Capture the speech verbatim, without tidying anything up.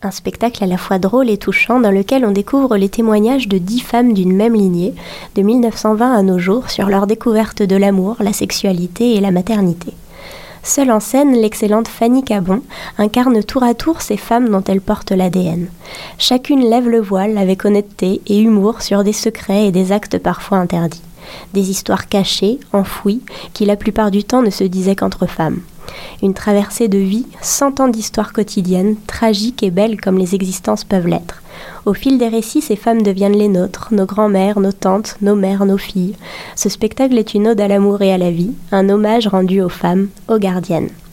Un spectacle à la fois drôle et touchant dans lequel on découvre les témoignages de dix femmes d'une même lignée, de mille neuf cent vingt à nos jours, sur leur découverte de l'amour, la sexualité et la maternité. Seule en scène, l'excellente Fanny Cabon incarne tour à tour ces femmes dont elle porte l'A D N. Chacune lève le voile avec honnêteté et humour sur des secrets et des actes parfois interdits. Des histoires cachées, enfouies, qui la plupart du temps ne se disaient qu'entre femmes. Une traversée de vie, cent ans d'histoires quotidiennes, tragiques et belles comme les existences peuvent l'être. Au fil des récits, ces femmes deviennent les nôtres, nos grands-mères, nos tantes, nos mères, nos filles. Ce spectacle est une ode à l'amour et à la vie, un hommage rendu aux femmes, aux gardiennes.